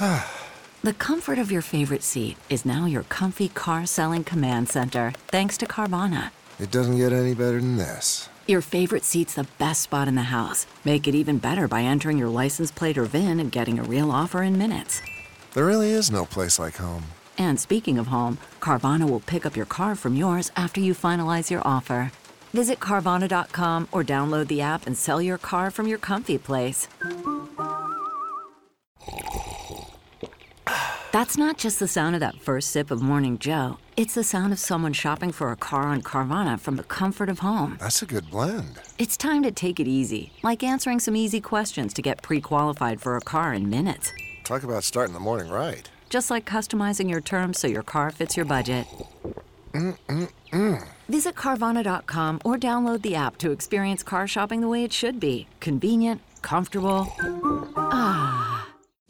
The comfort of your favorite seat is now your comfy car selling command center, thanks to Carvana. It doesn't get any better than this. Your favorite seat's the best spot in the house. Make it even better by entering your license plate or VIN and getting a real offer in minutes. There really is no place like home. And speaking of home, Carvana will pick up your car from yours after you finalize your offer. Visit Carvana.com or download the app and sell your car from your comfy place. That's not just the sound of that first sip of Morning Joe. It's the sound of someone shopping for a car on Carvana from the comfort of home. That's a good blend. It's time to take it easy, like answering some easy questions to get pre-qualified for a car in minutes. Talk about starting the morning right. Just like customizing your terms so your car fits your budget. Visit Carvana.com or download the app to experience car shopping the way it should be. Convenient, comfortable. Ah.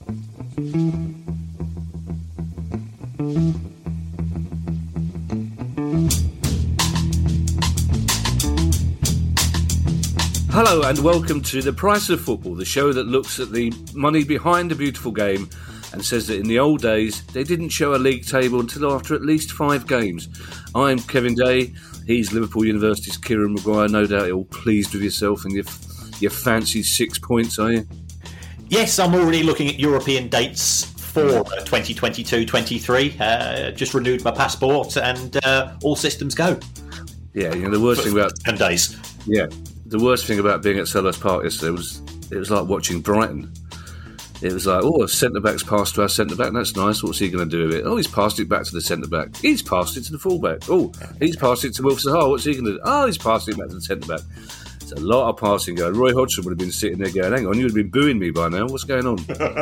Hello and welcome to The Price of Football, the show that looks at the money behind a beautiful game and says that in the old days they didn't show a league table until after at least 5 games. I'm Kevin Day, he's Liverpool University's Kieran Maguire. No doubt you're all pleased with yourself and your fancy 6 points, are you? Yes, I'm already looking at European dates for 2022-23. Just renewed my passport and all systems go. Yeah, you know, the worst thing about 10 days. Yeah, the worst thing about being at Selhurst Park yesterday was it was like watching Brighton. It was like, oh, a centre-back's passed to our centre-back. That's nice. What's he going to do with it? Oh, he's passed it back to the centre-back. He's passed it to the full-back. Oh, he's passed it to Wilf Zaha. What's he going to do? Oh, he's passed it back to the centre-back. It's a lot of passing going. Roy Hodgson would have been sitting there going, hang on, you would have been booing me by now. What's going on?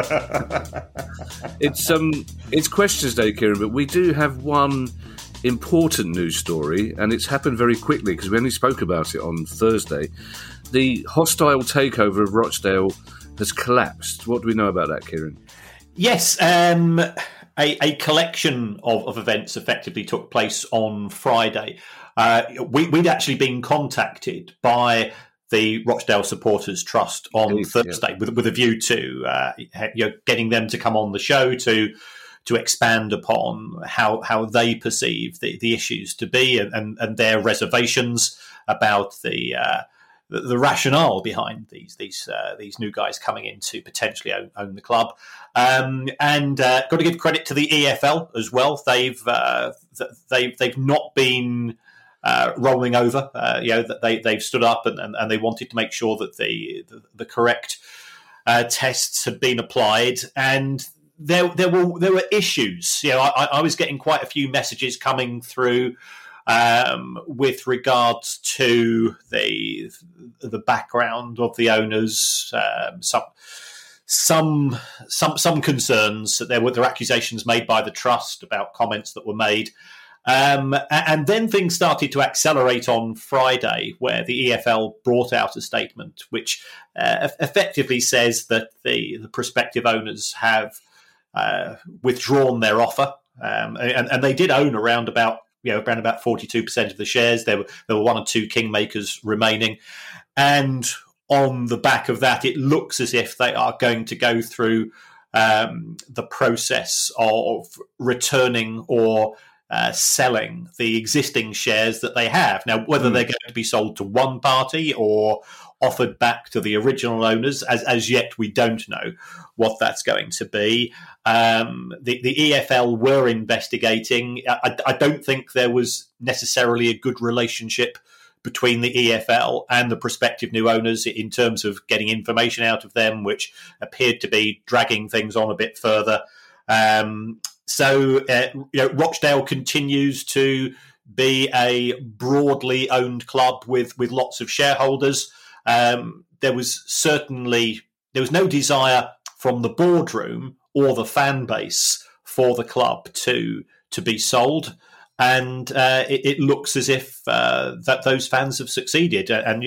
It's Questions Day, Kieran, but we do have one important news story, and it's happened very quickly because we only spoke about it on Thursday. The hostile takeover of Rochdale has collapsed. What do we know about that, Kieran? Yes, a collection of events effectively took place on Friday. We'd actually been contacted by the Rochdale Supporters Trust on Thursday with a view to getting them to come on the show to expand upon how they perceive the issues to be and their reservations about the rationale behind these new guys coming in to potentially own the club. And got to give credit to the EFL as well. They've not been rolling over. They've stood up and they wanted to make sure that the correct tests had been applied. And there were issues. You know, I was getting quite a few messages coming through with regards to the background of the owners. Some concerns that there were accusations made by the trust about comments that were made. And then things started to accelerate on Friday, where the EFL brought out a statement which effectively says that the prospective owners have withdrawn their offer, and they did own around about 42% of the shares. There were 1 or 2 kingmakers remaining, and on the back of that, it looks as if they are going to go through the process of returning or selling the existing shares that they have. Now, whether they're going to be sold to one party or offered back to the original owners, as yet we don't know what that's going to be. The EFL were investigating. I don't think there was necessarily a good relationship between the EFL and the prospective new owners in terms of getting information out of them, which appeared to be dragging things on a bit further. So Rochdale continues to be a broadly owned club with lots of shareholders. There was no desire from the boardroom or the fan base for the club to be sold, and it looks as if that those fans have succeeded. And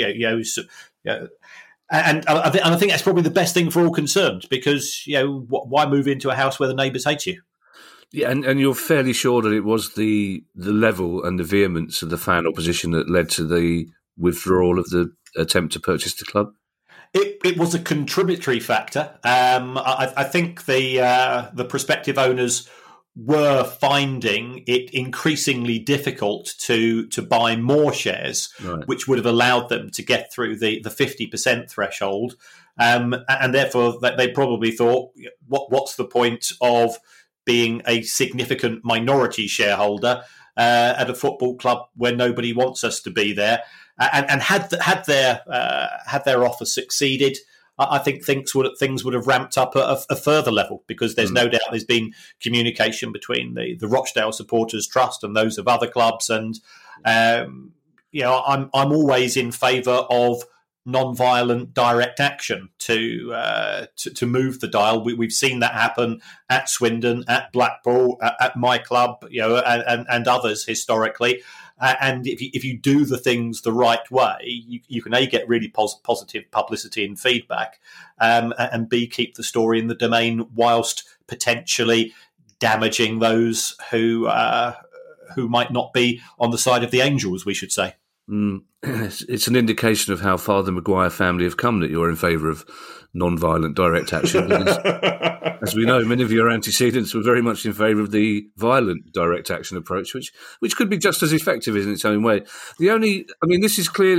I think that's probably the best thing for all concerned, because why move into a house where the neighbours hate you? Yeah, and you're fairly sure that it was the level and the vehemence of the fan opposition that led to the withdrawal of the attempt to purchase the club? It was a contributory factor. I think the prospective owners were finding it increasingly difficult to buy more shares, Right. which would have allowed them to get through the 50% threshold. And therefore, they probably thought, what's the point of being a significant minority shareholder at a football club where nobody wants us to be there? And had their offer succeeded, I think things would have ramped up at a further level, because there's no doubt there's been communication between the Rochdale Supporters Trust and those of other clubs, and I'm always in favour of non-violent direct action to move the dial. We've seen that happen at Swindon, at Blackpool, at my club, and others historically. And if you do the things the right way, you can A, get really positive publicity and feedback, and B, keep the story in the domain whilst potentially damaging those who might not be on the side of the Angels, we should say. It's an indication of how far the Maguire family have come that you're in favour of non-violent direct action. As we know, many of your antecedents were very much in favour of the violent direct action approach, which could be just as effective in its own way. This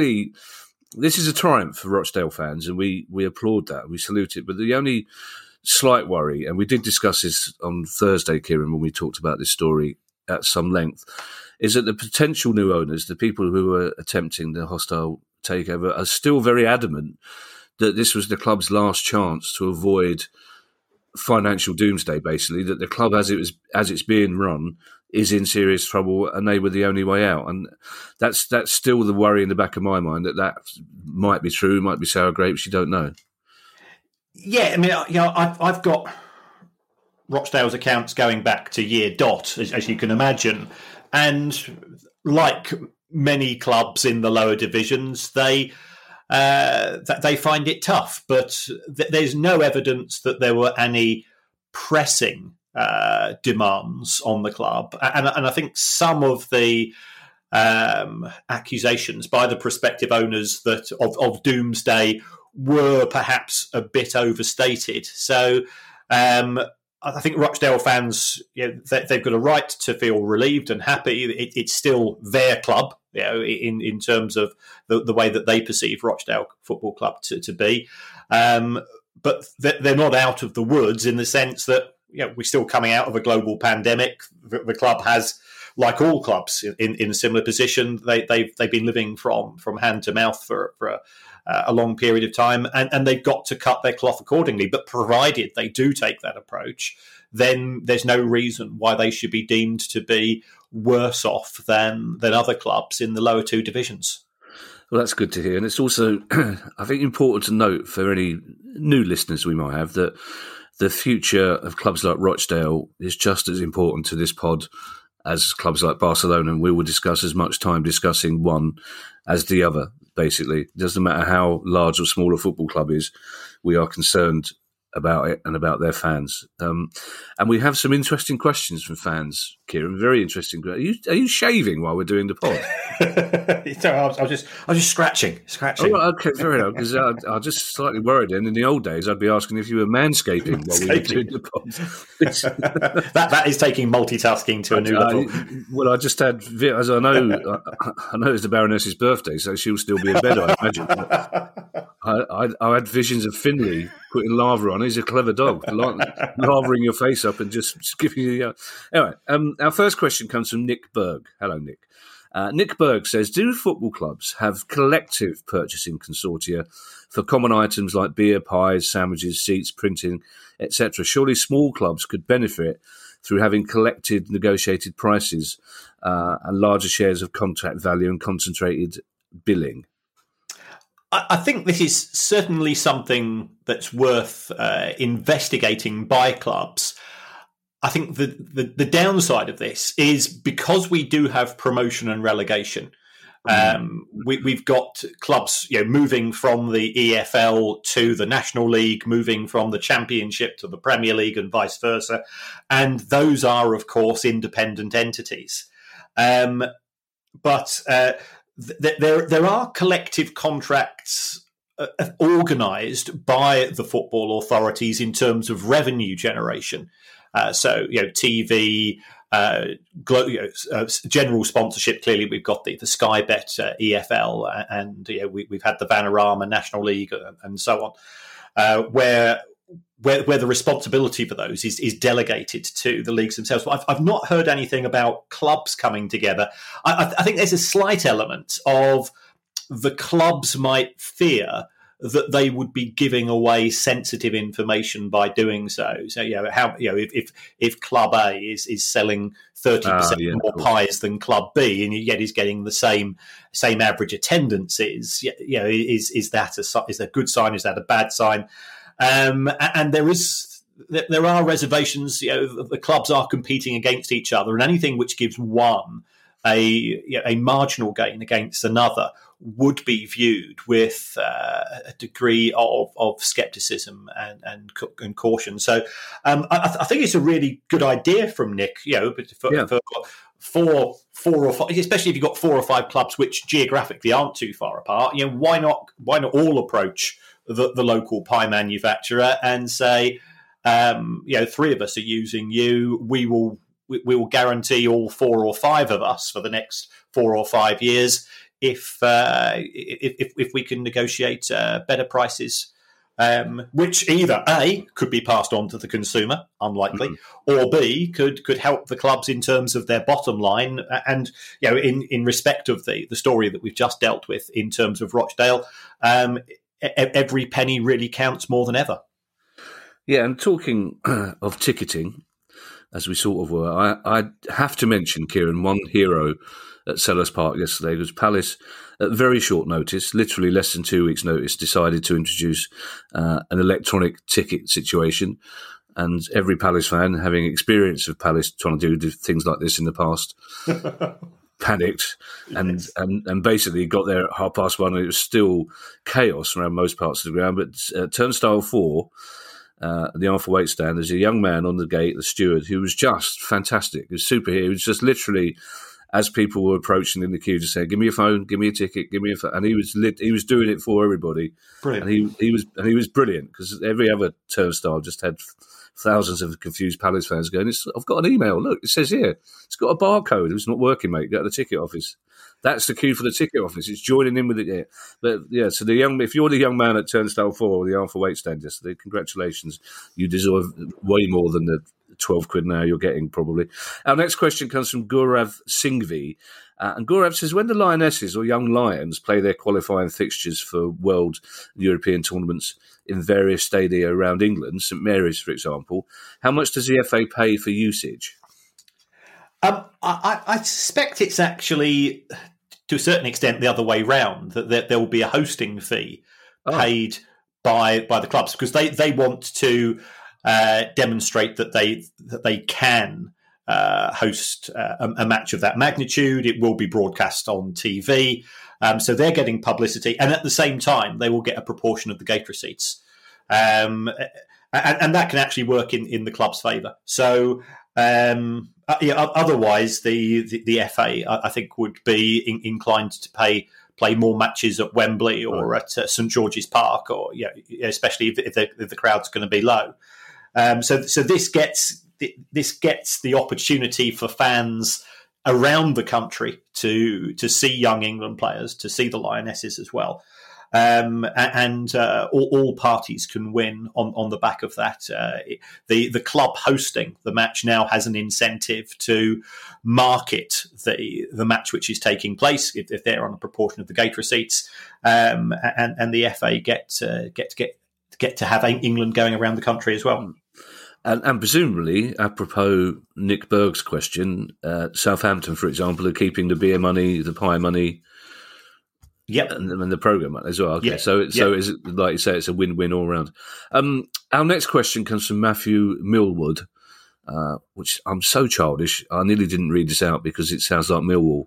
is a triumph for Rochdale fans, and we applaud that, we salute it. But the only slight worry, and we did discuss this on Thursday, Kieran, when we talked about this story at some length, is that the potential new owners, the people who are attempting the hostile takeover, are still very adamant that this was the club's last chance to avoid financial doomsday, basically, that the club as it's being run is in serious trouble and they were the only way out. And that's still the worry in the back of my mind, that might be true, might be sour grapes, you don't know. Yeah, I mean, I've got Rochdale's accounts going back to year dot, as you can imagine. And like many clubs in the lower divisions, they find it tough. But there's no evidence that there were any pressing demands on the club. And I think some of the accusations by the prospective owners that of doomsday were perhaps a bit overstated. So I think Rochdale fans, they've got a right to feel relieved and happy. It's still their club, in terms of the way that they perceive Rochdale Football Club to be. But they're not out of the woods in the sense that we're still coming out of a global pandemic. The club has, like all clubs in a similar position, they've been living from hand to mouth for a long period of time, and they've got to cut their cloth accordingly. But provided they do take that approach, then there's no reason why they should be deemed to be worse off than other clubs in the lower two divisions. Well, that's good to hear. And it's also, I think, important to note for any new listeners we might have that the future of clubs like Rochdale is just as important to this pod as clubs like Barcelona, and we will discuss as much time discussing one as the other, basically. It doesn't matter how large or small a football club is, we are concerned about it and about their fans. And we have some interesting questions from fans, Kieran, very interesting. Are you shaving while we're doing the pod? Sorry, I was just scratching. Oh, okay, fair enough, because I was just slightly worried. And in the old days, I'd be asking if you were manscaping while we were doing the pod. that is taking multitasking to a new level. Well, I just had, as I know it's the Baroness's birthday, so she'll still be in bed, I imagine. I had visions of Finley putting lava on. He's a clever dog, lavering your face up and just giving you... Anyway, our first question comes from Nick Berg. Hello, Nick. Nick Berg says, do football clubs have collective purchasing consortia for common items like beer, pies, sandwiches, seats, printing, etc.? Surely small clubs could benefit through having collected negotiated prices and larger shares of contract value and concentrated billing. I think this is certainly something that's worth investigating by clubs. I think the downside of this is because we do have promotion and relegation. We've got clubs, moving from the EFL to the National League, moving from the Championship to the Premier League, and vice versa. And those are, of course, independent entities. But there are collective contracts organised by the football authorities in terms of revenue generation. So, TV, general sponsorship. Clearly, we've got the Sky Bet EFL, and we've had the Vanarama National League, and so on, where the responsibility for those is delegated to the leagues themselves. But I've not heard anything about clubs coming together. I think there's a slight element of the clubs might fear that they would be giving away sensitive information by doing so. So, if Club A is selling 30% more pies than Club B, and yet is getting the same average attendances, is that a good sign? Is that a bad sign? And there are reservations. The clubs are competing against each other, and anything which gives one a marginal gain against another would be viewed with a degree of scepticism and caution. So I think it's a really good idea from Nick, for 4 or 5, especially if you've got 4 or 5 clubs which geographically aren't too far apart. Why not all approach the local pie manufacturer and say, 3 of us are using you, we will guarantee all 4 or 5 of us for the next 4 or 5 years if we can negotiate better prices, which either A, could be passed on to the consumer, unlikely, or B, could help the clubs in terms of their bottom line. And in respect of the story that we've just dealt with in terms of Rochdale, every penny really counts more than ever. Yeah, and talking of ticketing, as we sort of were, I have to mention, Kieran, one hero at Selhurst Park yesterday was Palace, at very short notice, literally less than 2 weeks' notice, decided to introduce an electronic ticket situation. And every Palace fan, having experience of Palace trying to do things like this in the past, panicked and basically got there at 1:30, and it was still chaos around most parts of the ground. But Turnstile 4, the Arthur Waite stand, there's a young man on the gate, the steward, who was just fantastic. He was superhero. He was just literally, as people were approaching in the queue, just saying, "Give me your phone, give me a ticket, give me a phone," and he was doing it for everybody. Brilliant. And he was brilliant, because every other turnstile just had thousands of confused Palace fans going, "I've got an email. Look, it says here, it's got a barcode. It's not working, mate. Go to the ticket office." That's the queue for the ticket office. It's joining in with it. Yeah. But yeah, so if you're the young man at Turnstile 4 or the Arthur Waite stand yesterday, congratulations. You deserve way more than the 12 quid now you're getting, probably. Our next question comes from Gaurav Singhvi. And Gaurav says, when the Lionesses or Young Lions play their qualifying fixtures for World European tournaments in various stadia around England, St Mary's, for example, how much does the FA pay for usage? I suspect it's actually, to a certain extent, the other way round, that there will be a hosting fee paid by the clubs, because they want to demonstrate that they can host a match of that magnitude. It will be broadcast on TV, so they're getting publicity, and at the same time, they will get a proportion of the gate receipts, and that can actually work in the club's favour. So. Otherwise, the FA, I think, would be inclined to play more matches at Wembley or at St George's Park, or especially if the crowd's going to be low. So this gets the opportunity for fans around the country to see young England players, to see the Lionesses as well. And all parties can win on the back of that. The club hosting the match now has an incentive to market the match which is taking place if they're on a proportion of the gate receipts, and the FA get to have England going around the country as well. And presumably, apropos Nick Berg's question, Southampton, for example, are keeping the beer money, the pie money. Yep, and the programme as well. Okay, yeah. So is it, like you say, it's a win-win all round. Our next question comes from Matthew Millwood, which I'm so childish. I nearly didn't read this out because it sounds like Millwall.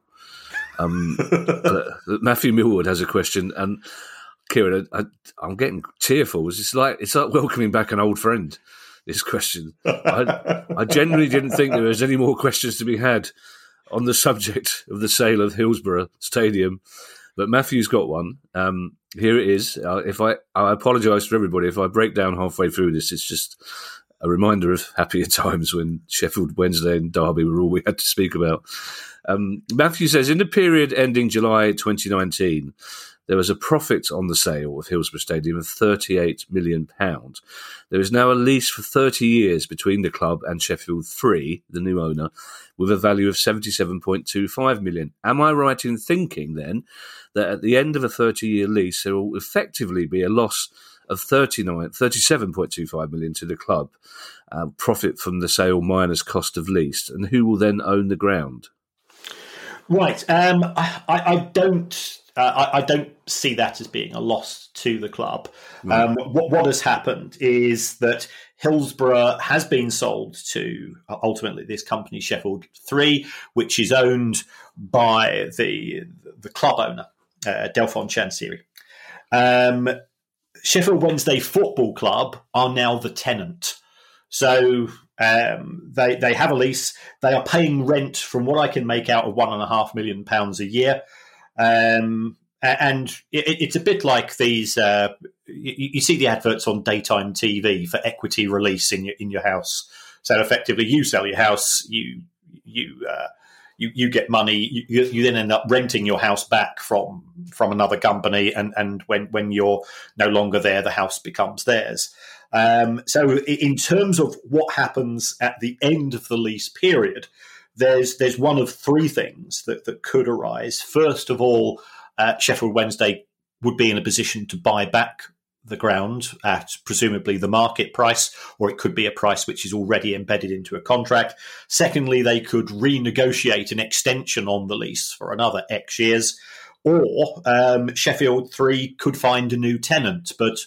But Matthew Millwood has a question, and Kieran, I'm getting tearful. It's like welcoming back an old friend. This question, I genuinely didn't think there was any more questions to be had on the subject of the sale of Hillsborough Stadium. But Matthew's got one. Here it is. I apologise for everybody if I break down halfway through this. It's just a reminder of happier times when Sheffield Wednesday and Derby were all we had to speak about. Matthew says, in the period ending July 2019, there was a profit on the sale of Hillsborough Stadium of £38 million. There is now a lease for 30 years between the club and Sheffield 3, the new owner, with a value of £77.25 million. Am I right in thinking, then, that at the end of a 30-year lease, there will effectively be a loss of £37.25 million to the club, profit from the sale minus cost of lease? And who will then own the ground? Right. I don't see that as being a loss to the club. What has happened is that Hillsborough has been sold to ultimately this company, Sheffield 3, which is owned by the club owner, Delphine Chansiri. Sheffield Wednesday Football Club are now the tenant. So they have a lease. They are paying rent from what I can make out of £1.5 million a year. And it's a bit like these. You see the adverts on daytime TV for equity release in your house. So effectively, you sell your house, you get money. You then end up renting your house back from another company, and when you're no longer there, the house becomes theirs. So in terms of what happens at the end of the lease period, there's one of three things that could arise. First of all, Sheffield Wednesday would be in a position to buy back the ground at presumably the market price, or it could be a price which is already embedded into a contract. Secondly, they could renegotiate an extension on the lease for another X years, or Sheffield 3 could find a new tenant. But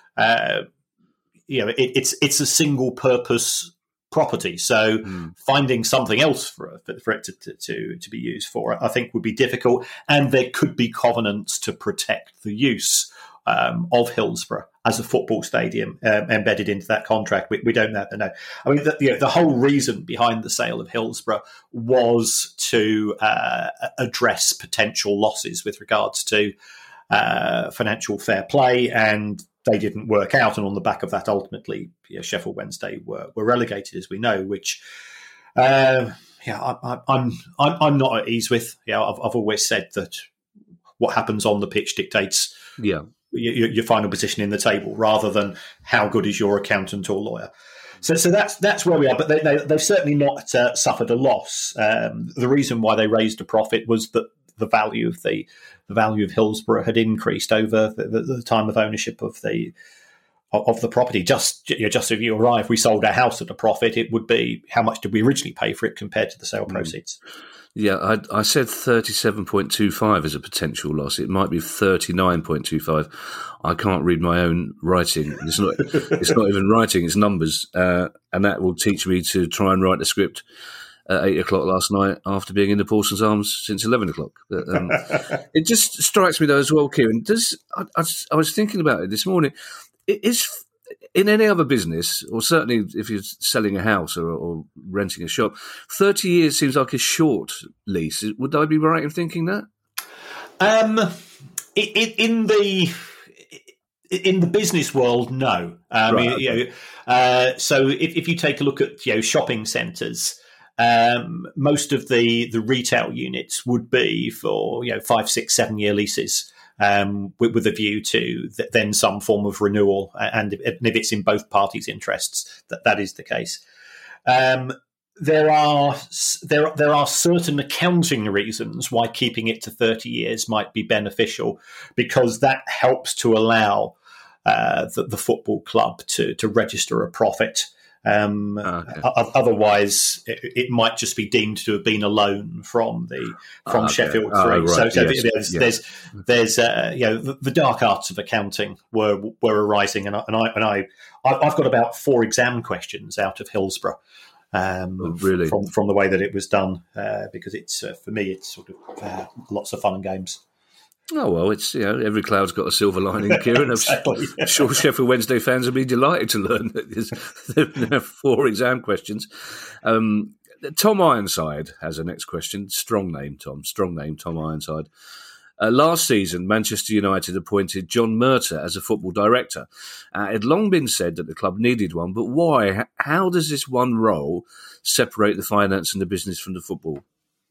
it's a single purpose property, so finding something else for it to be used for, I think, would be difficult, and there could be covenants to protect the use of Hillsborough as a football stadium embedded into that contract. We don't know. I mean, the whole reason behind the sale of Hillsborough was to address potential losses with regards to financial fair play, and they didn't work out. And on the back of that, ultimately, Sheffield Wednesday were relegated, as we know. Which, I'm not at ease with. I've always said that what happens on the pitch dictates your final position in the table, rather than how good is your accountant or lawyer. So that's where we are. But they've certainly not suffered a loss. The reason why they raised a profit was that the value of Hillsborough had increased over the time of ownership of the property. Just if you arrive, we sold our house at a profit, it would be, how much did we originally pay for it compared to the sale proceeds? Yeah, I said 37.25 as a potential loss. It might be 39.25. I can't read my own writing. It's not even writing, it's numbers. And that will teach me to try and write a script at 8 o'clock last night after being in the Paulson's Arms since 11 o'clock. It just strikes me, though, as well, Kieran. I was thinking about it this morning. It is, in any other business, or certainly if you're selling a house or renting a shop, 30 years seems like a short lease. Would I be right in thinking that? In the business world, no. So if you take a look at shopping centres, most of the retail units would be for 5, 6, 7 year leases, with a view to then some form of renewal, and if it's in both parties' interests, that is the case. There are certain accounting reasons why keeping it to 30 years might be beneficial, because that helps to allow the football club to register a profit. Otherwise, it might just be deemed to have been a loan from Sheffield 3. Right. So Yes. there's the dark arts of accounting were arising, and I've got about 4 exam questions out of Hillsborough. Really? From the way that it was done, because it's for me, it's sort of lots of fun and games. Oh, well, it's every cloud's got a silver lining, Kieran. Exactly. I'm sure Sheffield Wednesday fans will be delighted to learn that there are 4 exam questions. Tom Ironside has a next question. Strong name, Tom Ironside. Last season, Manchester United appointed John Murtagh as a football director. It had long been said that the club needed one, but why? How does this one role separate the finance and the business from the football?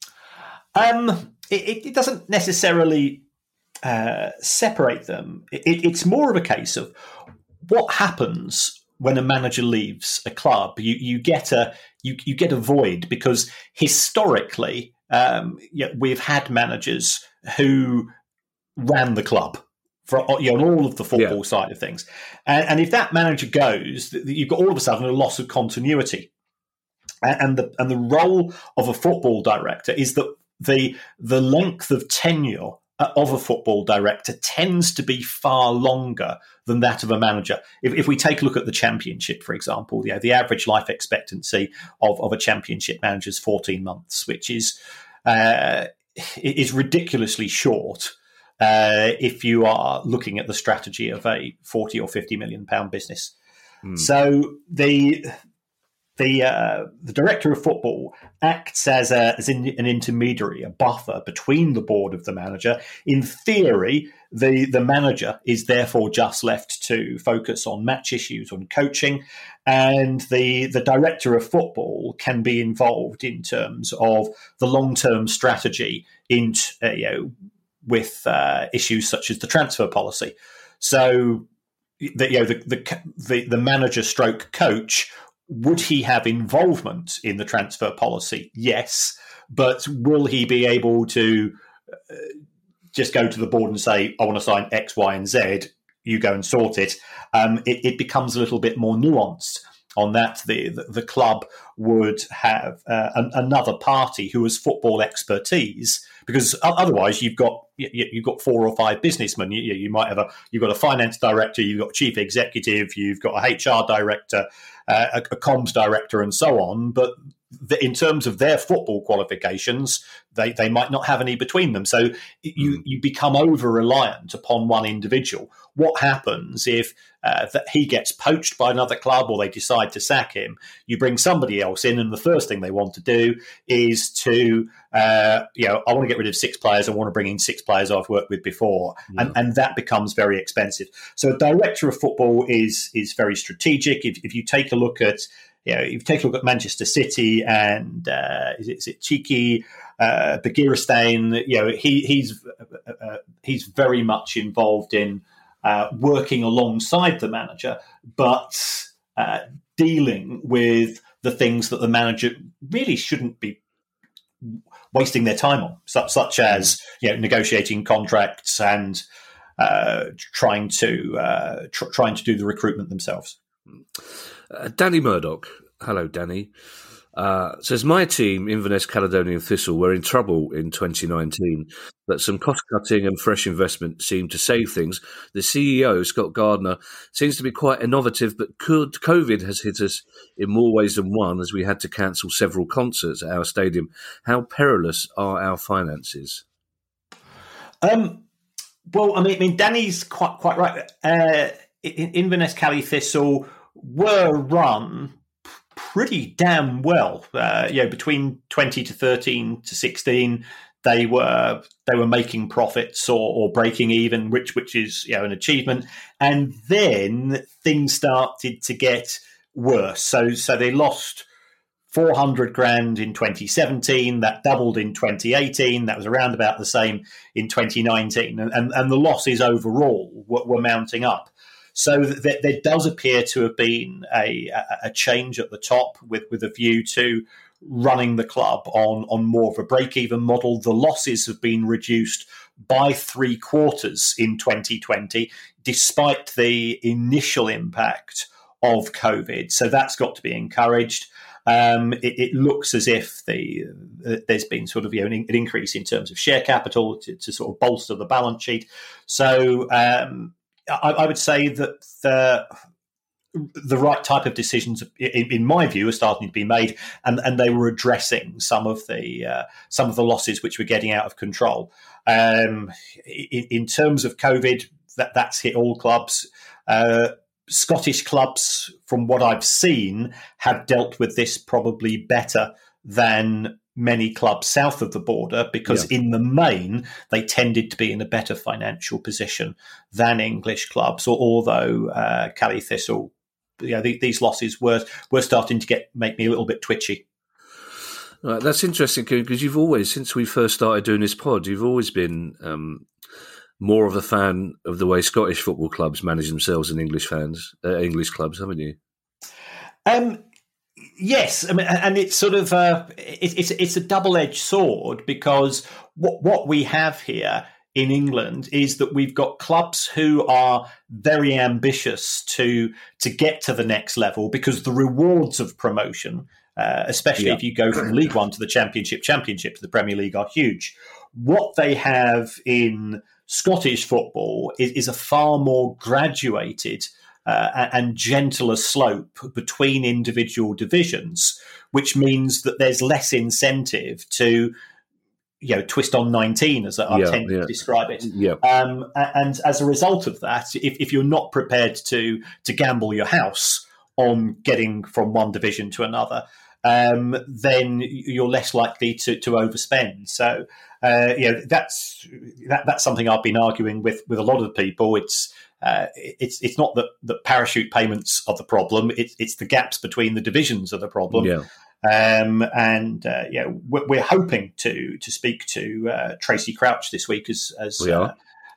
It doesn't necessarily separate them. It's more of a case of what happens when a manager leaves a club. You get a void, because historically we've had managers who ran the club for on all of the football side of things, and if that manager goes, you've got all of a sudden a loss of continuity. And the role of a football director is that the length of tenure of a football director tends to be far longer than that of a manager. If we take a look at the Championship, for example, the average life expectancy of a Championship manager is 14 months, which is ridiculously short if you are looking at the strategy of a 40 or 50 million pound business. So the director of football acts as an intermediary, a buffer between the board of the manager. In theory, the manager is therefore just left to focus on match issues, on coaching, and the director of football can be involved in terms of the long-term strategy with issues such as the transfer policy. So the manager stroke coach, would he have involvement in the transfer policy? Yes. But will he be able to just go to the board and say, I want to sign X, Y, and Z, you go and sort it? It becomes a little bit more nuanced on that. The club would have another party who has football expertise, because otherwise you've got 4 or 5 businessmen. You might have you've got a finance director, you've got a chief executive, you've got a HR director, a comms director, and so on. But in terms of their football qualifications, they might not have any between them. So you become over-reliant upon one individual. What happens if that he gets poached by another club, or they decide to sack him? You bring somebody else in, and the first thing they want to do is to, I want to get rid of 6 players. I want to bring in 6 players I've worked with before. And that becomes very expensive. So a director of football is very strategic. If you take a look at, if you take a look at Manchester City and is it Chiki Begiristain, he's very much involved in working alongside the manager, but dealing with the things that the manager really shouldn't be wasting their time on, such as negotiating contracts and trying to do the recruitment themselves. Danny Murdoch, hello Danny, says, my team, Inverness Caledonian Thistle, were in trouble in 2019, but some cost-cutting and fresh investment seemed to save things. The CEO, Scott Gardner, seems to be quite innovative, but COVID has hit us in more ways than one, as we had to cancel several concerts at our stadium. How perilous are our finances? Well, I mean, Danny's quite right. Inverness Cali Thistle were run pretty damn well. Between 2013 to 16, they were making profits or breaking even, which is an achievement. And then things started to get worse. So they lost 400 grand in 2017. That doubled in 2018. That was around about the same in 2019. And the losses overall were mounting up. So there does appear to have been a change at the top with a view to running the club on more of a break-even model. The losses have been reduced by 3/4 in 2020, despite the initial impact of COVID. So that's got to be encouraged. It looks as if there's been sort of an increase in terms of share capital to sort of bolster the balance sheet. So I would say that the right type of decisions, in my view, are starting to be made, and they were addressing some of the losses which were getting out of control. In terms of COVID, that's hit all clubs. Scottish clubs, from what I've seen, have dealt with this probably better than many clubs south of the border because in the main they tended to be in a better financial position than English clubs, although Cali Thistle, these losses were starting to make me a little bit twitchy. Right, that's interesting because you've always, since we first started doing this pod, you've always been more of a fan of the way Scottish football clubs manage themselves than English clubs, haven't you? Yes, I mean, and it's sort of it's a double-edged sword because what we have here in England is that we've got clubs who are very ambitious to get to the next level because the rewards of promotion, especially if you go from League One to the Championship to the Premier League, are huge. What they have in Scottish football is a far more graduated and gentler slope between individual divisions, which means that there's less incentive to, twist on 19, as I tend to describe it. Yeah. And as a result of that, if you're not prepared to gamble your house on getting from one division to another, then you're less likely to overspend. So, that's something I've been arguing with a lot of people. It's not that parachute payments are the problem. It's the gaps between the divisions are the problem. Yeah. We're hoping to speak to Tracy Crouch this week as we are.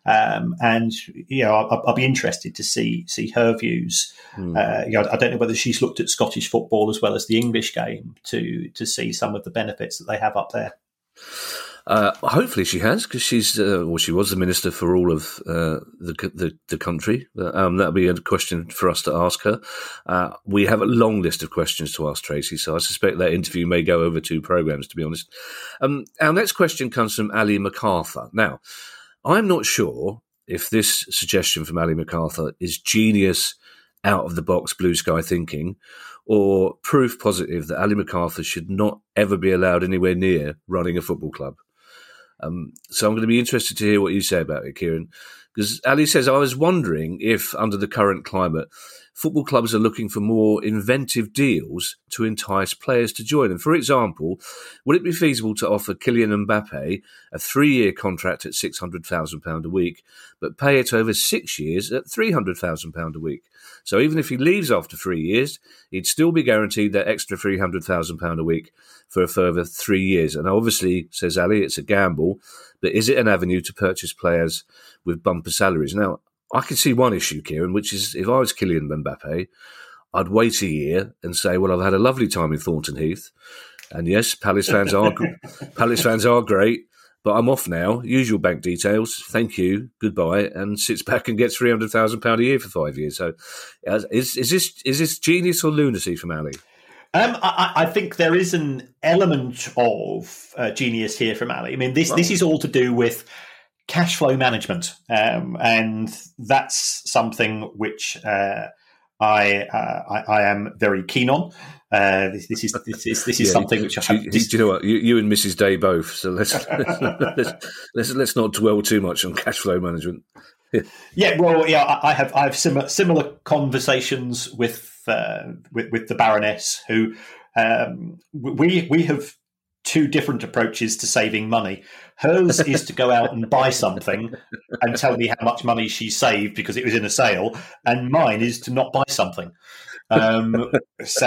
I'll be interested to see her views. I don't know whether she's looked at Scottish football as well as the English game to see some of the benefits that they have up there. Hopefully she has, because she was the minister for all of the country. That'll be a question for us to ask her. We have a long list of questions to ask Tracy, so I suspect that interview may go over 2 programmes, to be honest. Our next question comes from Ali MacArthur. Now, I'm not sure if this suggestion from Ali MacArthur is genius, out-of-the-box blue sky thinking, or proof positive that Ali MacArthur should not ever be allowed anywhere near running a football club. So I'm going to be interested to hear what you say about it, Kieran, because Ali says, I was wondering if, under the current climate, football clubs are looking for more inventive deals to entice players to join them. For example, would it be feasible to offer Kylian Mbappe a 3-year contract at £600,000 a week, but pay it over 6 years at £300,000 a week? So even if he leaves after 3 years, he'd still be guaranteed that extra £300,000 a week for a further 3 years. And obviously, says Ali, it's a gamble, but is it an avenue to purchase players with bumper salaries? Now, I can see one issue, Kieran, which is if I was Kylian Mbappe, I'd wait a year and say, well, I've had a lovely time in Thornton Heath. And yes, Palace fans are great, but I'm off now. Usual bank details. Thank you. Goodbye. And sits back and gets £300,000 a year for 5 years. So is this genius or lunacy from Ali? I think there is an element of genius here from Ali. I mean, this is all to do with cash flow management, and that's something which I am very keen on. This is something which I have. Do you know what? You and Mrs. Day both. So let's not dwell too much on cash flow management. I have similar conversations with the Baroness, who we have 2 different approaches to saving money. Hers is to go out and buy something and tell me how much money she saved because it was in a sale, and mine is to not buy something. But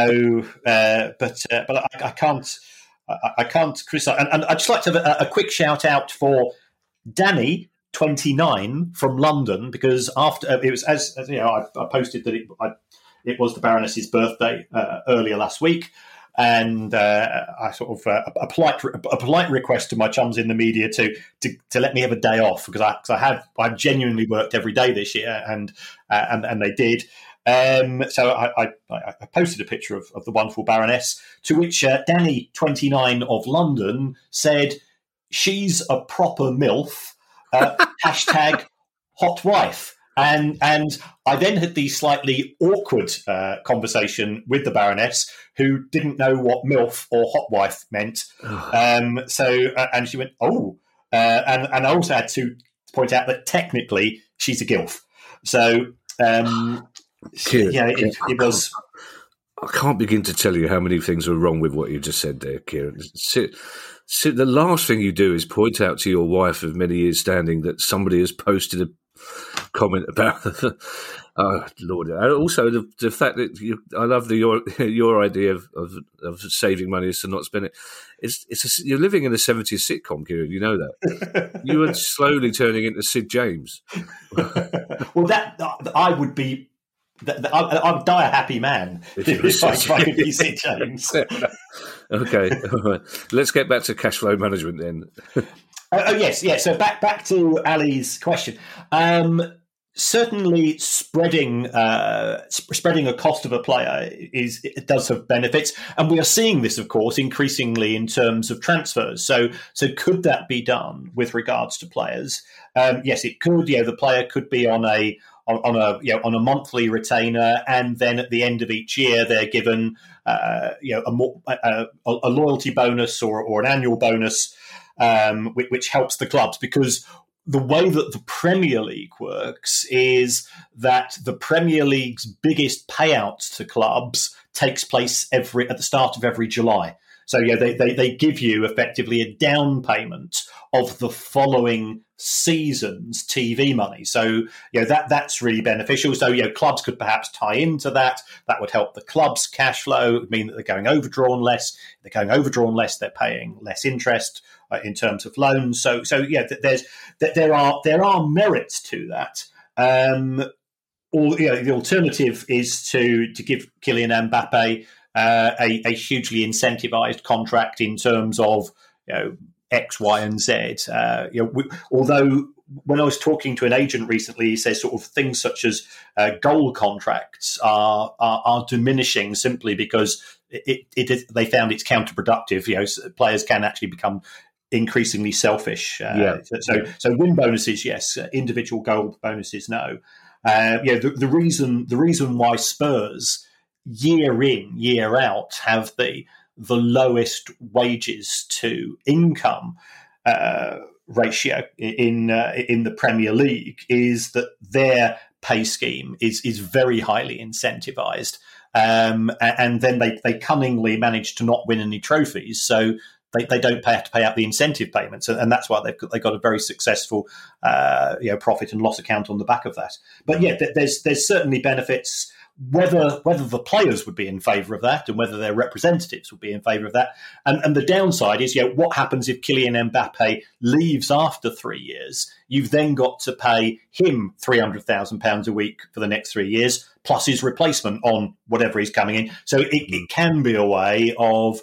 I can't criticize. And I'd just like to have a quick shout out for Danny, 29, from London, because after it was, as you know, I posted that it was the Baroness's birthday earlier last week. And I sort of a polite request to my chums in the media to let me have a day off because I've genuinely worked every day this year, and they did. So I posted a picture of the wonderful Baroness, to which Danny, 29, of London, said, "She's a proper MILF." Hashtag hot wife. And I then had the slightly awkward conversation with the Baroness, who didn't know what MILF or hot wife meant. And she went, oh. And I also had to point out that technically she's a GILF. So, it was... I can't begin to tell you how many things are wrong with what you just said there, Kieran. The last thing you do is point out to your wife of many years standing that somebody has posted a comment about oh Lord. Also the fact that I love your idea of saving money is to not spend it. You're living in a 70s sitcom, Kieran. You know that. You are slowly turning into Sid James. Well, that I would be. I would die a happy man if I could be Sid James. Okay, all right. Let's get back to cash flow management then. Yes. So back to Ali's question. Certainly, spreading a cost of a player it does have benefits, and we are seeing this, of course, increasingly in terms of transfers. So could that be done with regards to players? Yes, it could. The player could be on a monthly retainer, and then at the end of each year they're given a loyalty bonus or an annual bonus, which helps the clubs, because the way that the Premier League works is that the Premier League's biggest payouts to clubs takes place at the start of every July. So they give you effectively a down payment of the following season's TV money. So that's really beneficial. So clubs could perhaps tie into that. That would help the club's cash flow. It would mean that they're going overdrawn less. If they're going overdrawn less, they're paying less interest in terms of loans. So there are merits to that. The alternative is to give Kylian Mbappe a hugely incentivized contract in terms of X, Y, and Z. Although when I was talking to an agent recently, he says sort of things such as goal contracts are diminishing simply because they found it's counterproductive. Players can actually become increasingly selfish. So win bonuses, yes. Individual goal bonuses, no. The reason why Spurs year in, year out have the lowest wages to income ratio in the Premier League is that their pay scheme is very highly incentivized, and then they cunningly manage to not win any trophies, so they don't have to pay out the incentive payments, and that's why they've got a very successful profit and loss account on the back of that. But there's certainly benefits. Whether the players would be in favour of that and whether their representatives would be in favour of that. And the downside is, what happens if Kylian Mbappe leaves after 3 years? You've then got to pay him £300,000 a week for the next 3 years, plus his replacement on whatever he's coming in. So it can be a way of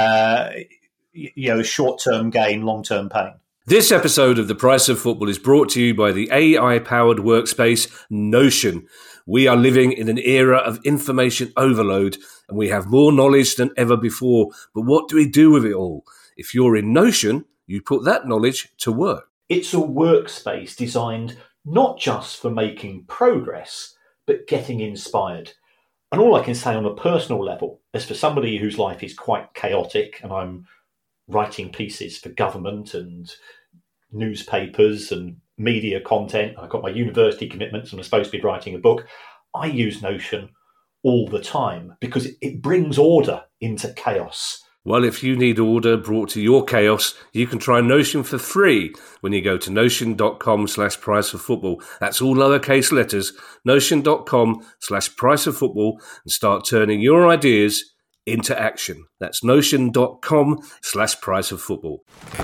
short-term gain, long-term pain. This episode of The Price of Football is brought to you by the AI-powered workspace Notion. We are living in an era of information overload, and we have more knowledge than ever before. But what do we do with it all? If you're in Notion, you put that knowledge to work. It's a workspace designed not just for making progress, but getting inspired. And all I can say on a personal level is, for somebody whose life is quite chaotic, and I'm writing pieces for government and newspapers and media content, I've got my university commitments and I'm supposed to be writing a book, I use Notion all the time because it brings order into chaos. Well, if you need order brought to your chaos, you can try Notion for free when you go to notion.com/priceoffootball. That's all lowercase letters, notion.com/priceoffootball, and start turning your ideas into action. That's notion.com/priceoffootball.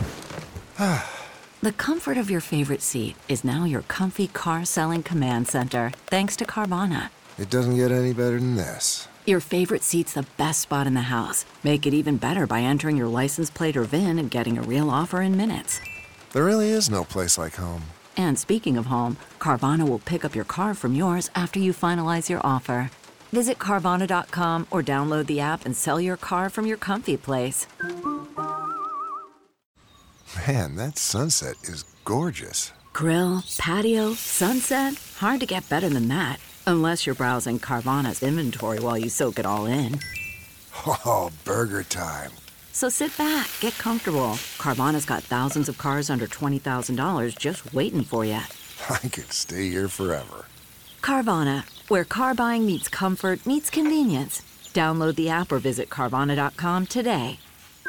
The comfort of your favorite seat is now your comfy car selling command center, thanks to Carvana. It doesn't get any better than this. Your favorite seat's the best spot in the house. Make it even better by entering your license plate or VIN and getting a real offer in minutes. There really is no place like home. And speaking of home, Carvana will pick up your car from yours after you finalize your offer. Visit Carvana.com or download the app and sell your car from your comfy place. Man, that sunset is gorgeous. Grill, patio, sunset. Hard to get better than that. Unless you're browsing Carvana's inventory while you soak it all in. Oh, burger time. So sit back, get comfortable. Carvana's got thousands of cars under $20,000 just waiting for you. I could stay here forever. Carvana, where car buying meets comfort meets convenience. Download the app or visit Carvana.com today.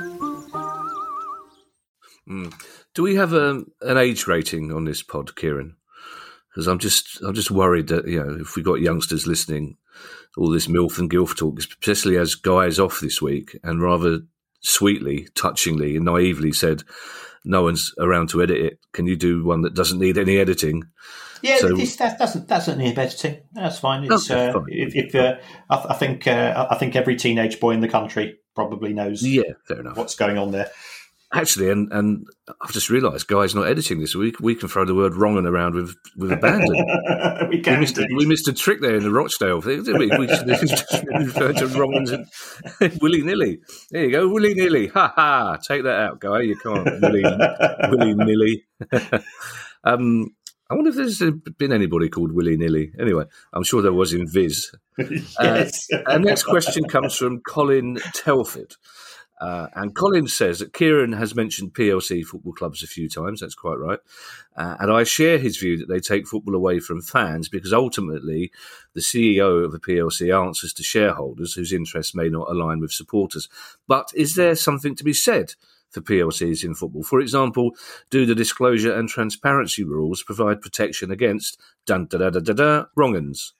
Do we have an age rating on this pod, Kieran? Because I'm just worried that, if we got youngsters listening, all this MILF and GILF talk, especially as Guy's off this week, and rather sweetly, touchingly, and naively said, "No one's around to edit it. Can you do one that doesn't need any editing?" Yeah, that doesn't need editing. That's fine. It's fine. I think every teenage boy in the country probably knows. Yeah, fair enough. What's going on there. Actually, and I've just realised Guy's not editing this week. We can throw the word "wrong'un" around with abandon. we missed a trick there in the Rochdale thing, didn't we? We just referred to "wrong'uns" and willy-nilly. There you go, willy-nilly. Ha ha! Take that out, Guy. You can't willy-nilly. I wonder if there's been anybody called willy-nilly. Anyway, I'm sure there was in Viz. Yes. Our next question comes from Colin Telford. And Colin says that Kieran has mentioned PLC football clubs a few times. That's quite right. And I share his view that they take football away from fans because ultimately the CEO of a PLC answers to shareholders whose interests may not align with supporters. But is there something to be said for PLCs in football? For example, do the disclosure and transparency rules provide protection against wrong-uns?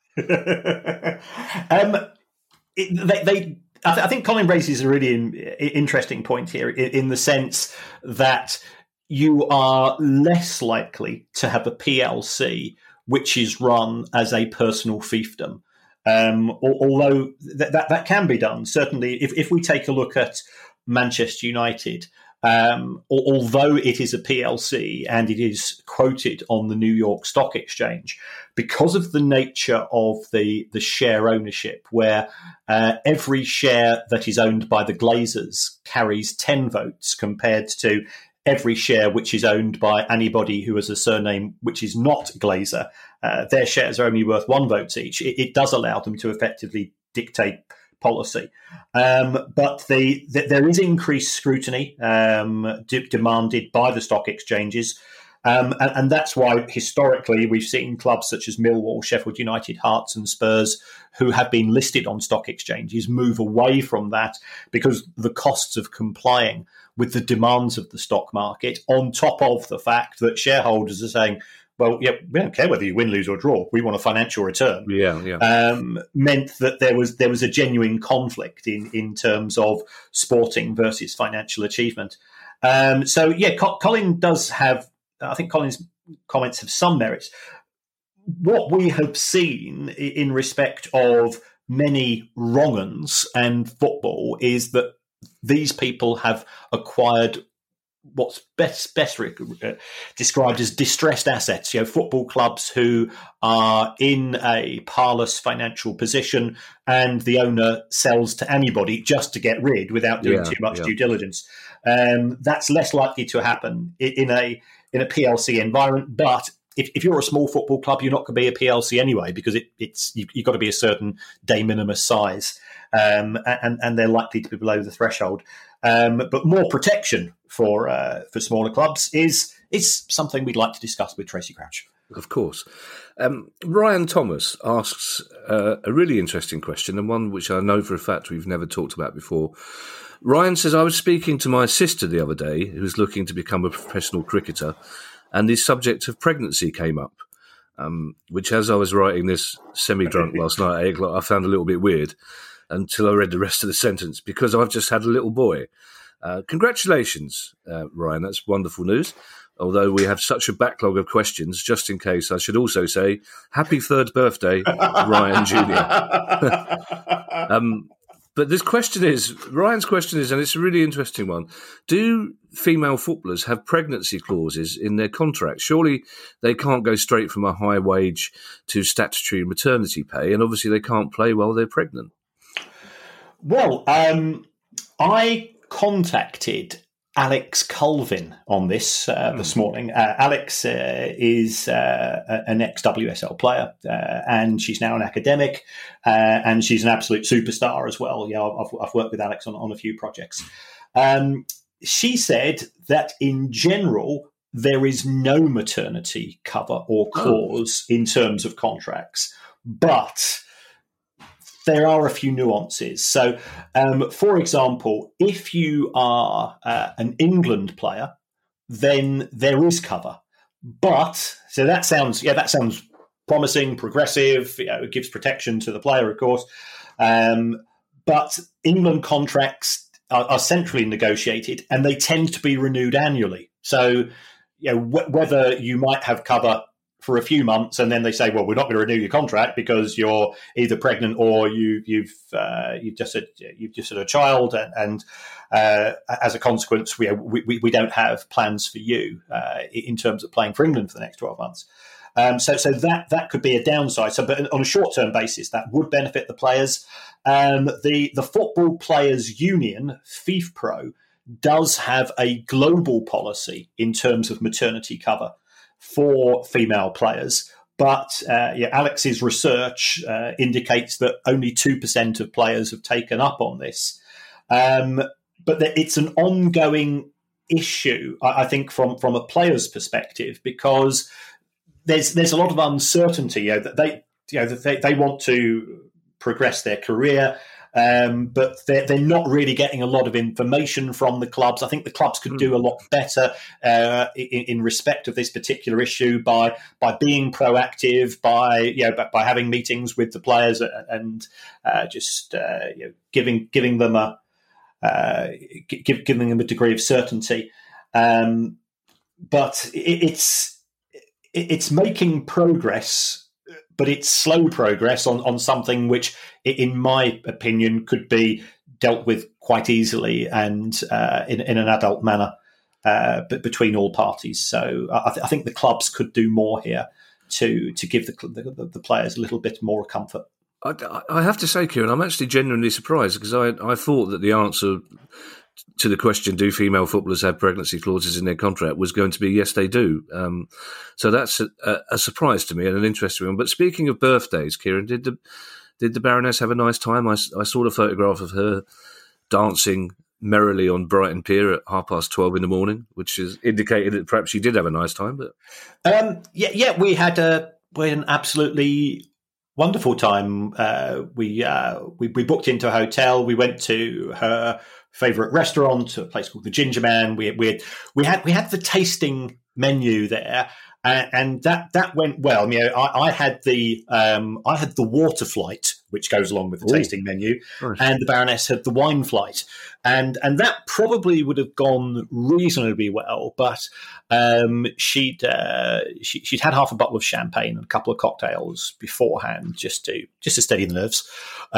I think Colin raises a really interesting point here in the sense that you are less likely to have a PLC which is run as a personal fiefdom. Although that can be done. Certainly, if we take a look at Manchester United, although it is a PLC and it is quoted on the New York Stock Exchange, because of the nature of the share ownership, where every share that is owned by the Glazers carries 10 votes compared to every share which is owned by anybody who has a surname which is not Glazer, their shares are only worth 1 vote each. It does allow them to effectively dictate policy. But there is increased scrutiny demanded by the stock exchanges. And that's why historically we've seen clubs such as Millwall, Sheffield United, Hearts and Spurs, who have been listed on stock exchanges, move away from that because the costs of complying with the demands of the stock market, on top of the fact that shareholders are saying, well, yeah, we don't care whether you win, lose or draw. We want a financial return. Meant that there was a genuine conflict in terms of sporting versus financial achievement. Colin does have. I think Colin's comments have some merits. What we have seen in respect of many wrong-uns and football is that these people have acquired what's best described as distressed assets. Football clubs who are in a parlous financial position, and the owner sells to anybody just to get rid without doing too much due diligence. That's less likely to happen in a PLC environment. But if you're a small football club, you're not going to be a PLC anyway, because you've got to be a certain de minimis size, and they're likely to be below the threshold. But more protection for smaller clubs is something we'd like to discuss with Tracy Crouch. Of course. Ryan Thomas asks a really interesting question, and one which I know for a fact we've never talked about before. Ryan says, I was speaking to my sister the other day, who was looking to become a professional cricketer, and the subject of pregnancy came up, which, as I was writing this semi-drunk last night at 8 o'clock, I found a little bit weird until I read the rest of the sentence, because I've just had a little boy. Congratulations, Ryan. That's wonderful news. Although we have such a backlog of questions, just in case, I should also say, happy 3rd birthday, Ryan Jr. But Ryan's question is, and it's a really interesting one, do female footballers have pregnancy clauses in their contract? Surely they can't go straight from a high wage to statutory maternity pay, and obviously they can't play while they're pregnant. Well, I contacted Alex Colvin on this this morning. Alex is an ex-WSL player, and she's now an academic, and she's an absolute superstar as well. I've worked with Alex on a few projects. She said that in general, there is no maternity cover or clause in terms of contracts, but there are a few nuances. So, for example, if you are an England player, then there is cover. But so that sounds promising, progressive. It gives protection to the player, of course. But England contracts are centrally negotiated, and they tend to be renewed annually. So, whether you might have cover for a few months, and then they say, "Well, we're not going to renew your contract because you're either pregnant or you've just had a child, and as a consequence, we don't have plans for you in terms of playing for England for the next 12 months." So that could be a downside. So, but on a short-term basis, that would benefit the players. The Football Players Union, FIFPro, does have a global policy in terms of maternity cover for female players. But Alex's research indicates that only 2% of players have taken up on this. But it's an ongoing issue, I think, from a player's perspective, because there's a lot of uncertainty. That they want to progress their career, but they're not really getting a lot of information from the clubs. I think the clubs could do a lot better in respect of this particular issue by being proactive, by having meetings with the players and giving them a degree of certainty. But it's making progress, but it's slow progress on something which, in my opinion, could be dealt with quite easily and in an adult manner, but between all parties. So I think the clubs could do more here to give the players a little bit more comfort. I have to say, Kieran, I'm actually genuinely surprised, because I thought that the answer to the question, do female footballers have pregnancy clauses in their contract, was going to be yes, they do. So that's a surprise to me and an interesting one. But speaking of birthdays, Kieran, did the Baroness have a nice time? I saw a photograph of her dancing merrily on Brighton Pier at 12:30 in the morning, which is indicated that perhaps she did have a nice time. But we had an absolutely wonderful time. We booked into a hotel. We went to her favourite restaurant, a place called the Ginger Man. We had the tasting menu there, and that went well. I had the water flight, which goes along with the tasting menu, nice. And the Baroness had the wine flight, and that probably would have gone reasonably well. But she'd had half a bottle of champagne and a couple of cocktails beforehand, just to steady the nerves.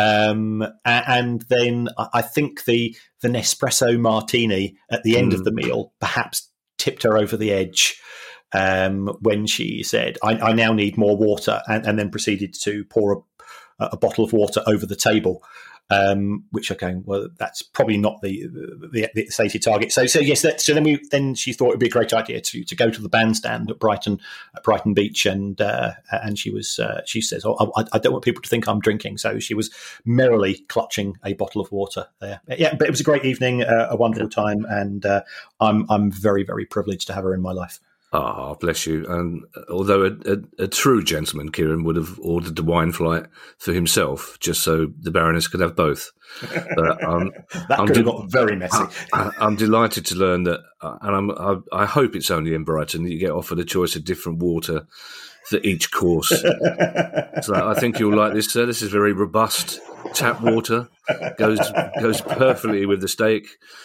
And then I think the Nespresso martini at the end of the meal perhaps tipped her over the edge when she said, I now need more water, and then proceeded to pour a bottle of water over the table, which again, well, that's probably not the stated target. So yes, then she thought it would be a great idea to go to the bandstand at Brighton Beach, and she says, I don't want people to think I'm drinking, so she was merrily clutching a bottle of water there. Yeah, but it was a great evening, a wonderful time, and I'm very, very privileged to have her in my life. Ah, bless you. And although a true gentleman, Kieran, would have ordered the wine flight for himself, just so the Baroness could have both. But, that could have got very messy. I'm delighted to learn that, and I hope it's only in Brighton, that you get offered a choice of different water for each course. So I think you'll like this, sir. This is very robust tap water. Goes perfectly with the steak.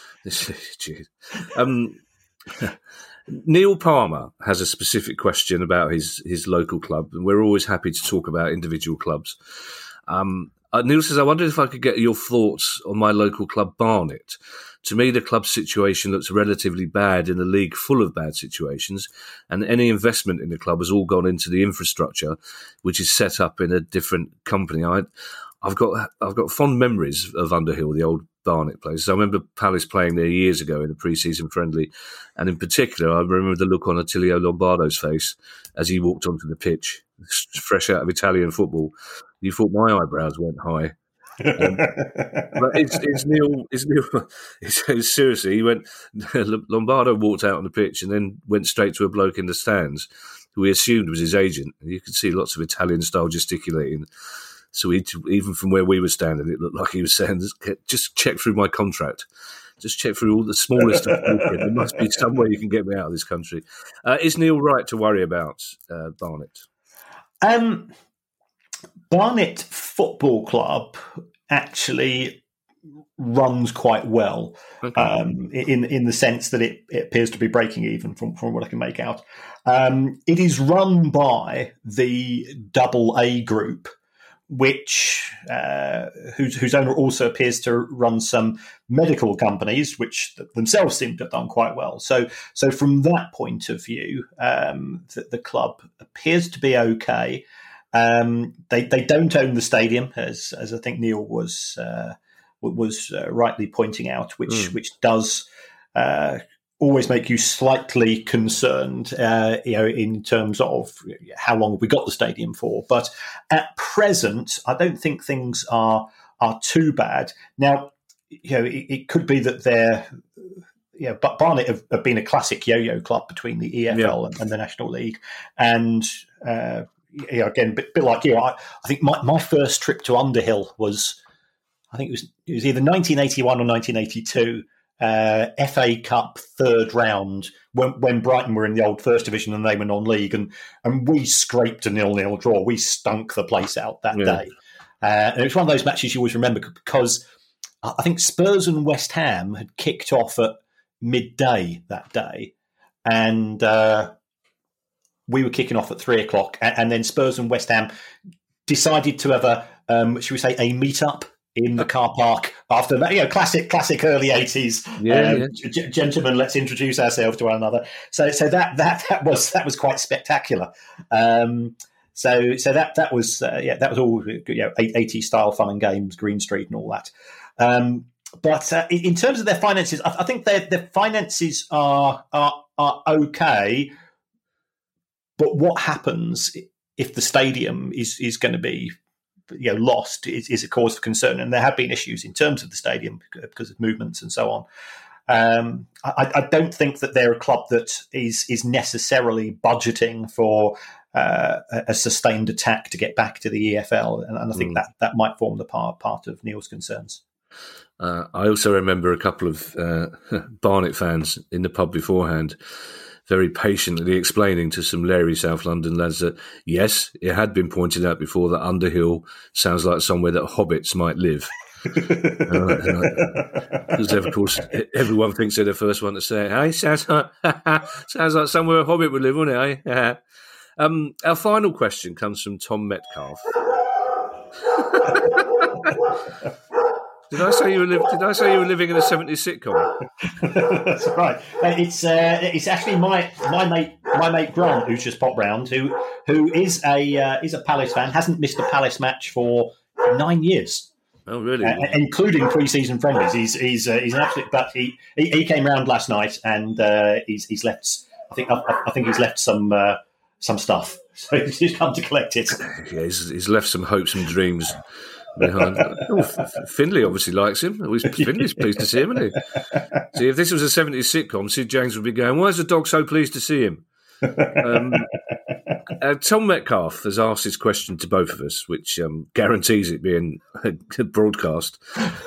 Neil Palmer has a specific question about his local club, and we're always happy to talk about individual clubs. Neil says, I wondered if I could get your thoughts on my local club, Barnet. To me, the club's situation looks relatively bad in a league full of bad situations, and any investment in the club has all gone into the infrastructure, which is set up in a different company. I've got fond memories of Underhill, the old Barnet place. So I remember Palace playing there years ago in a pre-season friendly, and in particular, I remember the look on Attilio Lombardo's face as he walked onto the pitch, fresh out of Italian football. You thought my eyebrows went high. But it's Neil. It's seriously, he went. Lombardo walked out on the pitch and then went straight to a bloke in the stands, who he assumed was his agent. And you could see lots of Italian style gesticulating. So even from where we were standing, it looked like he was saying, just check through my contract. Just check through all the smallest of print. There must be some way you can get me out of this country. Is Neil right to worry about Barnet? Barnet Football Club actually runs quite well, in the sense that it appears to be breaking even from what I can make out. It is run by the AA group, which whose owner also appears to run some medical companies, which themselves seem to have done quite well. So from that point of view, the club appears to be okay. They don't own the stadium, as I think Neil was rightly pointing out, which does always make you slightly concerned, in terms of how long have we got the stadium for. But at present, I don't think things are too bad. Now, it could be that they're. But Barnet have been a classic yo-yo club between the EFL and the National League, and again, a bit like you, I think my first trip to Underhill was, I think it was either 1981 or 1982, FA Cup third round when Brighton were in the old First Division and they were non-league, and we scraped a 0-0 draw. We stunk the place out that day, and it was one of those matches you always remember because I think Spurs and West Ham had kicked off at midday that day, and we were kicking off at 3:00, and then Spurs and West Ham decided to have should we say, a meet-up in the car park after that. Classic early 80s. Gentlemen, let's introduce ourselves to one another. So that was quite spectacular. So that was all 80s style fun and games, Green Street and all that. But in terms of their finances, I think their finances are okay. But what happens if the stadium is going to be lost is a cause for concern, and there have been issues in terms of the stadium because of movements and so on. I don't think that they're a club that is necessarily budgeting for a sustained attack to get back to the EFL, and I think that might form the part of Neil's concerns. I also remember a couple of Barnet fans in the pub beforehand very patiently explaining to some leery South London lads that, yes, it had been pointed out before that Underhill sounds like somewhere that hobbits might live. Because, of course, everyone thinks they're the first one to say it. Hey, sounds like somewhere a hobbit would live, wouldn't it? Eh? Our final question comes from Tom Metcalf. Did I say you were living in a 70s sitcom? That's right. It's actually my mate Grant, who's just popped round, who is a Palace fan, hasn't missed a Palace match for 9 years. Oh, really? Including pre-season friendlies. He's an absolute. But he came round last night and he's left. I think he's left some stuff. So he's come to collect it. Yeah, he's left some hopes and dreams behind. Finley obviously likes him. Finley's pleased to see him, isn't he? See, if this was a 70s sitcom, Sid James would be going, "Why is the dog so pleased to see him?" Tom Metcalf has asked this question to both of us, which guarantees it being broadcast.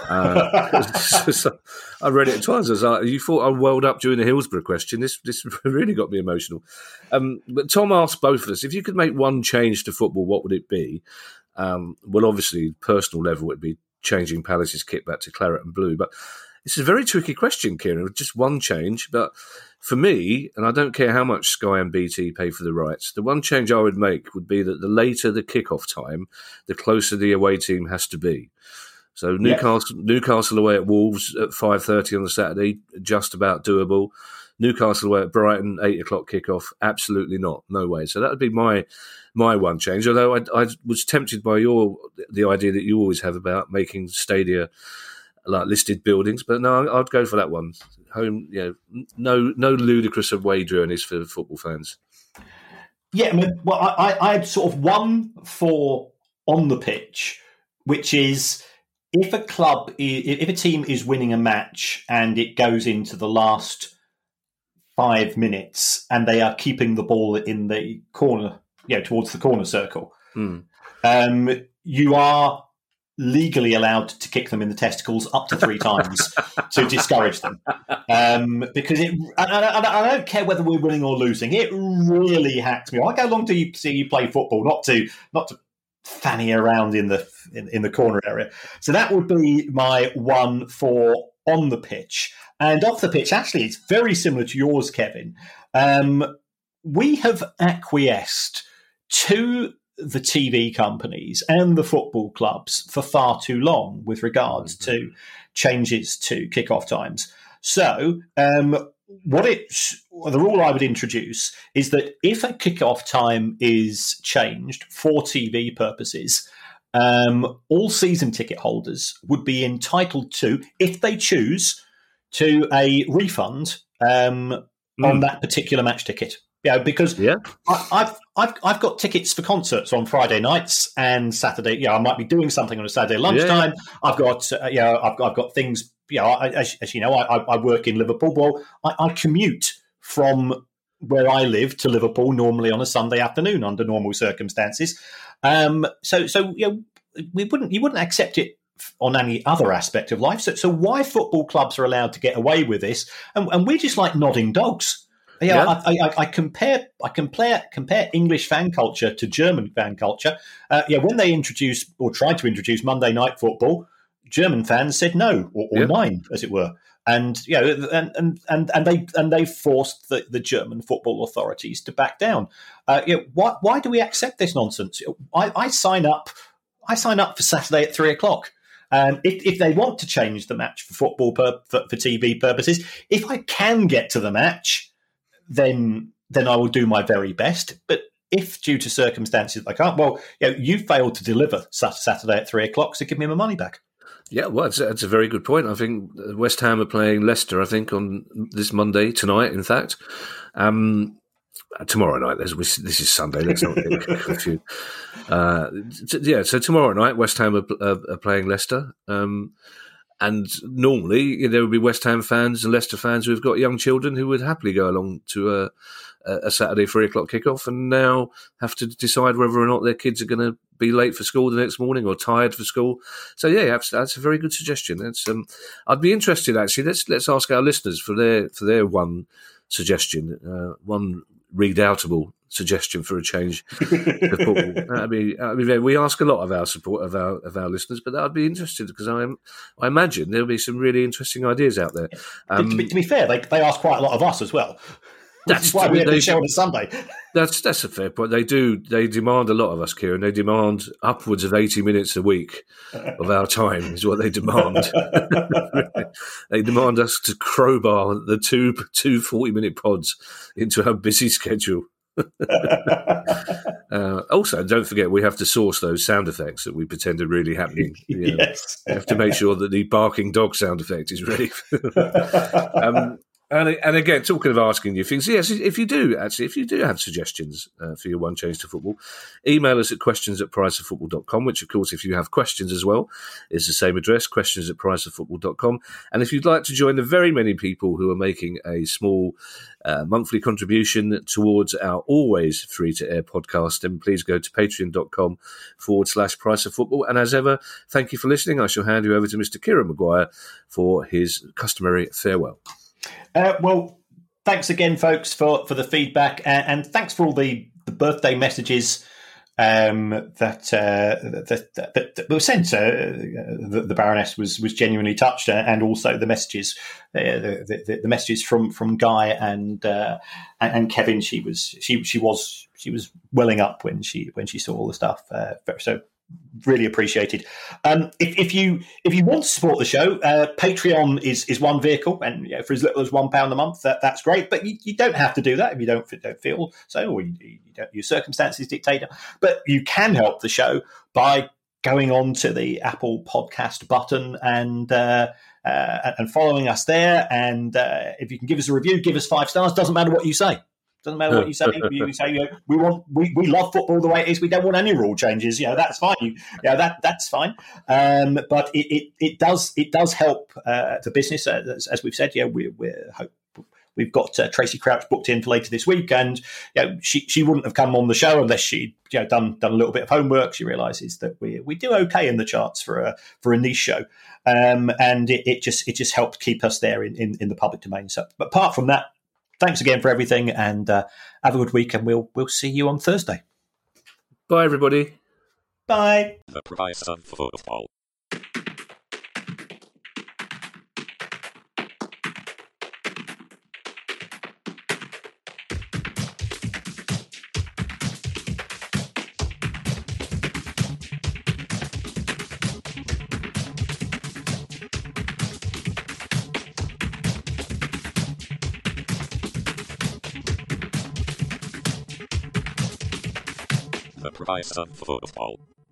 So I read it twice. I was like, you thought I welled up during the Hillsborough question. This really got me emotional. But Tom asked both of us, if you could make one change to football, what would it be? Well, obviously, personal level, it'd be changing Palace's kit back to claret and blue. But it's a very tricky question, Kieran. Just one change. But for me, and I don't care how much Sky and BT pay for the rights, the one change I would make would be that the later the kick-off time, the closer the away team has to be. So Newcastle away at Wolves at 5:30 on the Saturday, just about doable. Newcastle away at Brighton, 8 o'clock kickoff, absolutely not, no way. So that would be my one change. Although I was tempted by the idea that you always have about making stadia like listed buildings, but no, I'd go for that one. Home, no ludicrous away journeys for football fans. Yeah, I mean, well, I had sort of one for on the pitch, which is if a team is winning a match and it goes into the last 5 minutes and they are keeping the ball in the corner, towards the corner circle. you are legally allowed to kick them in the testicles up to 3 times to discourage them. Because I don't care whether we're winning or losing. It really hacks me. How long do you see you play football? Not to fanny around in the corner area. So that would be my one for on the pitch. And off the pitch, actually, it's very similar to yours, Kevin. We have acquiesced to the TV companies and the football clubs for far too long with regards to changes to kickoff times. So the rule I would introduce is that if a kickoff time is changed for TV purposes, all season ticket holders would be entitled to, if they choose, to a refund on that particular match ticket. Because I've got tickets for concerts on Friday nights and Saturday. I might be doing something on a Saturday lunchtime. I've got I've got things. As you know, I work in Liverpool. Well, I commute from where I live to Liverpool normally on a Sunday afternoon under normal circumstances. So you wouldn't accept it on any other aspect of life. So why football clubs are allowed to get away with this, and we're just like nodding dogs. I compare English fan culture to German fan culture. When they introduced or tried to introduce Monday Night Football, German fans said no or nine, as it were, and they forced the German football authorities to back down. Why do we accept this nonsense? I sign up for Saturday at 3:00. If they want to change the match for football for TV purposes, if I can get to the match, then I will do my very best. But if due to circumstances I can't, you failed to deliver Saturday at 3:00, so give me my money back. Yeah, well, that's a very good point. I think West Ham are playing Leicester, I think, on this Monday, tonight, in fact. Tomorrow night. This is Sunday. Let's not get confused. So tomorrow night, West Ham are playing Leicester. And normally there would be West Ham fans and Leicester fans who have got young children who would happily go along to a Saturday 3:00 kickoff, and now have to decide whether or not their kids are going to be late for school the next morning or tired for school. So that's a very good suggestion. I'd be interested actually. Let's ask our listeners for their one suggestion, one redoubtable suggestion for a change to football. We ask a lot of our support of our listeners, but I'd be interested because I imagine there'll be some really interesting ideas out there. To be fair, they ask quite a lot of us as well. That's why we have the show on a Sunday. That's a fair point. They demand a lot of us, Kieran. They demand upwards of 80 minutes a week of our time is what they demand. They demand us to crowbar the two 40-minute pods into our busy schedule. Also, don't forget we have to source those sound effects that we pretend are really happening. Yes. We have to make sure that the barking dog sound effect is ready. And again, talking of asking you things, yes, if you do have suggestions for your one change to football, email us at questions@priceoffootball.com, which, of course, if you have questions as well, is the same address, questions@priceoffootball.com. And if you'd like to join the very many people who are making a small monthly contribution towards our always free-to-air podcast, then please go to patreon.com/priceoffootball. And as ever, thank you for listening. I shall hand you over to Mr. Kieran Maguire for his customary farewell. Thanks again, folks, for the feedback, and thanks for all the birthday messages that were sent. The Baroness was genuinely touched, and also the messages, the messages from Guy and Kevin. She was welling up when she saw all the stuff. So. Really appreciated. If you want to support the show, Patreon is one vehicle, and for as little as £1 a month, that's great. But you don't have to do that if you don't feel so, or you don't, your circumstances dictate it. But you can help the show by going on to the Apple Podcast button and following us there. And if you can give us a review, give us 5 stars. Doesn't matter what you say. Doesn't matter what you say. You say we love football the way it is. We don't want any rule changes. That's fine. That's fine. But it does help the business, as we've said. We're we've got Tracy Crouch booked in for later this week, and she wouldn't have come on the show unless she'd done a little bit of homework. She realises that we do okay in the charts for a niche show, and it just helped keep us there in the public domain. So, but apart from that, thanks again for everything, and have a good week, and we'll see you on Thursday. Bye, everybody. Bye. The price of football. The price of football.